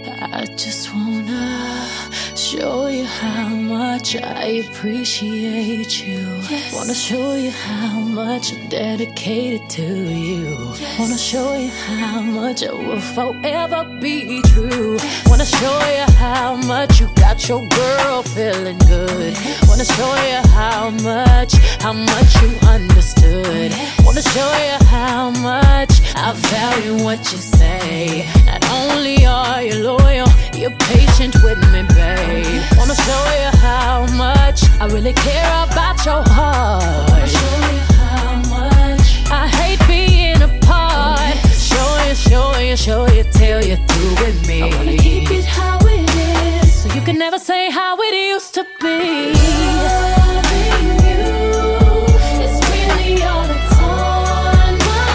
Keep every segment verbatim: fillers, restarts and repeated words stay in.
I just wanna show you how much I appreciate you. Yes. Wanna show you how much I'm dedicated to you. Yes. Wanna show you how much I will forever be true. Yes. Wanna show you how much you got your girl feeling good. Yes. Wanna show you how much, how much you understood. Yes. Wanna show you how much I value what you say. Not only are you loyal, you're patient with me, babe. Wanna show you how much I really care about your heart. Wanna show you how much I hate being apart. Show you, show you, show you till you're through with me. I wanna keep it how it is, so you can never say how it used to be. Loving you is really all that's on my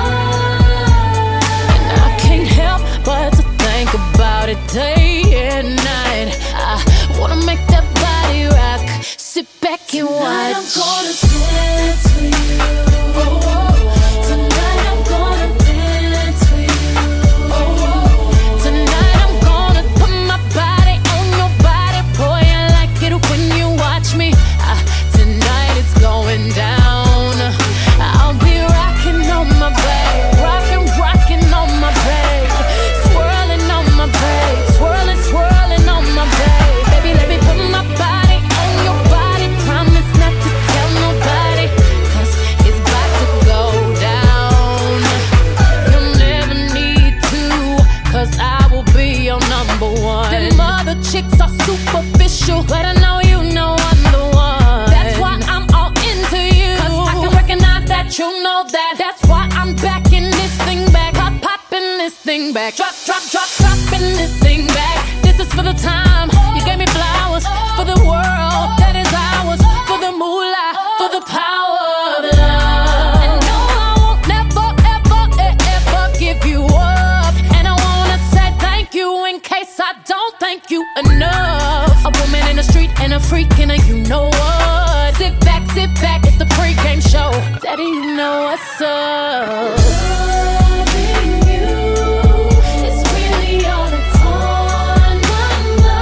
mind, and I can't help but to think about it day and night. I wanna make that body rock. Sit back and watch. Tonight I'm gonna dance for you. Oh, oh. Tonight I'm gonna dance for you. Oh, oh. Tonight I'm gonna put my body on your body. Boy, I like it when you watch me. Uh, tonight it's going down. I'll be rocking on my babe, rocking, rocking on my babe, swirling on my babe, swirling, swirling on my babe. Baby, let me put my body on your body. Promise not to tell nobody, 'cause it's about to go down. You'll never need to, 'cause I will be your number one. Them other chicks are superficial, but I know you know I'm the one. That's why I'm all into you, 'cause I can recognize that you know that. That's why I'm backing this thing back, pop, popping this thing back, drop, drop, drop, dropping this thing back. This is for the time you gave me flowers, for the world that is ours, for the moolah, for the power of love. And no, I won't never, ever, ever give you up. And I wanna say thank you in case I don't thank you enough. A woman in the street and a freak and a you know what. Sit back, sit back, it's the pregame show. Daddy, you know what's up. Loving you is really all that's on my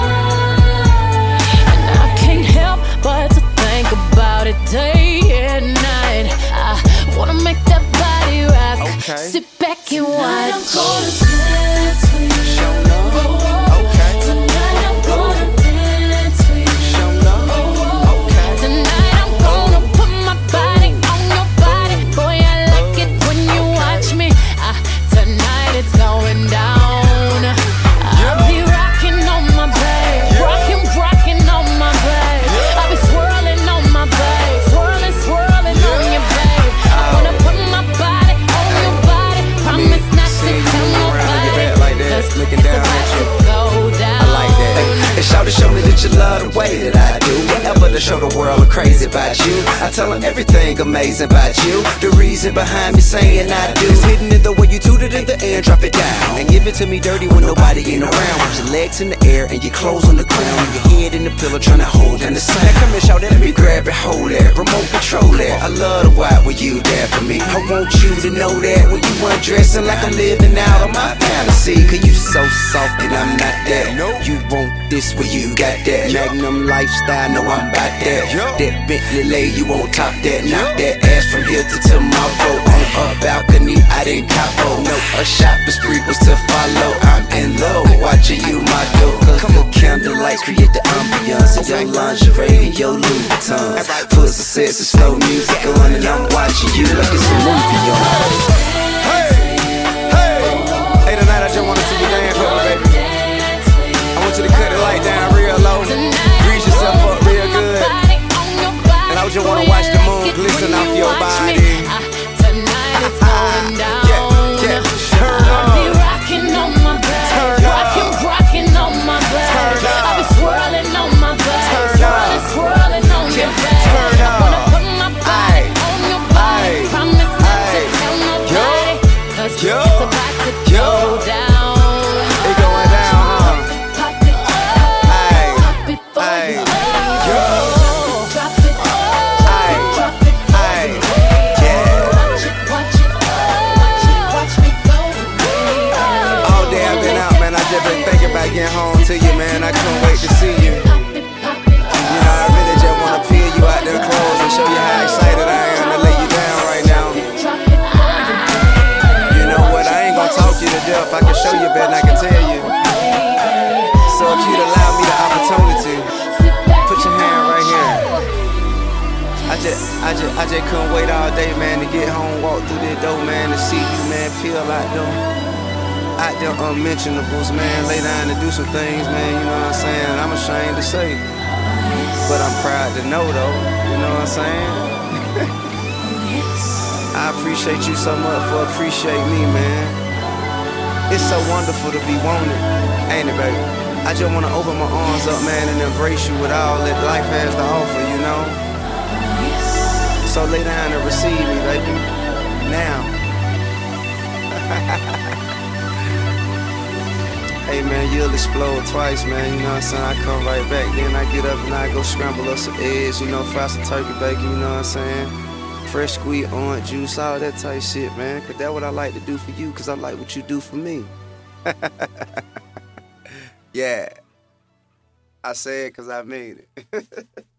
mind, and I can't help but to think about it day and night. I wanna make that body rock. Okay. Sit back and watch. Show love. Okay. Tonight I'm gonna dance for you. Show love. Okay. Tonight I'm gonna put my body on your body. Boy, I like it when you watch me. Uh, tonight it's going down. I'll be rocking on my babe, rocking, rocking on my babe. I'll be swirling on my babe, swirling, swirling on your babe. I wanna put my body on your body. Promise not to tell nobody, like that, 'cause looking it's down about at you. to go down. I like that. And shout to show me that you love the way that I do. Whatever to show the world I'm crazy about you. I tell them everything amazing about you. The reason behind me saying I do is hidden in the way you toot it in the air and drop it down. And give it to me dirty when nobody ain't around. With your legs in the air and your clothes on the ground. And your head in the pillow trying to hold down the sound. Now come and shout that, let me grab it, hold that, remote control that. I love the why when you there for me. I want you to know that when you undressing like I'm living out of my fantasy. 'Cause you so soft and I'm not that. You want this where you got that Magnum lifestyle, know I'm about that. That Bentley lay you on top that. Knock that ass from here to tomorrow. On a balcony, I didn't capo. No, a shopping spree was to follow. I'm in love watching you, my dough. 'Cause the candlelight create the ambiance in your lingerie and your Louis Vuittons. Pussy says it's slow music on and I'm watching you like it's a movie on. Hey, hey, hey, tonight I just wanna see you dance with me, baby. I want you to cut the light down real low, grease yourself up real good, and I just wanna watch the moon glisten off your body. Tonight it's going down. Yeah, yeah, turn I'll be up. rocking on my back, Turn up. rocking, rocking on my back. Turn up. I'll be swirling on my back, Turn swirling, up. swirling on your back. Turn I wanna up. put my body Aye. on your body. Aye. Promise not to Aye. tell nobody, 'cause Yo. it's about to Yo. go down. It going down, huh? Pop it up, Aye. pop it for Aye. you. Yo. Drop it, Aye. drop it for Aye. you. Yeah. Watch it, watch it, watch it, watch me go. All day I've been out, man. I just been thinking about get home to you, man. I couldn't wait to see you. You know, I really just wanna peel you out them clothes and show you how excited I am to lay you down right now. You know what, I ain't gonna talk you to death. I can show you better than I can tell you. So if you'd allow me the opportunity, put your hand right here. I just, I just, I just couldn't wait all day, man, to get home, walk through this door, man, to see you, man, peel out them, out them unmentionables, man, lay down and do some things, man, you know what I'm saying? I'm ashamed to say, but I'm proud to know, though, you know what I'm saying? I appreciate you so much for appreciating me, man. It's so wonderful to be wanted, ain't it, baby? I just wanna open my arms up, man, and embrace you with all that life has to offer, you know? So lay down and receive me, baby, now. Hey, man, you'll explode twice, man, you know what I'm saying? I come right back, then I get up and I go scramble up some eggs, you know, fry some turkey bacon, you know what I'm saying? Fresh squeezed orange juice, all that type shit, man, cause that's what I like to do for you, cause I like what you do for me. Yeah, I say it cause I made it.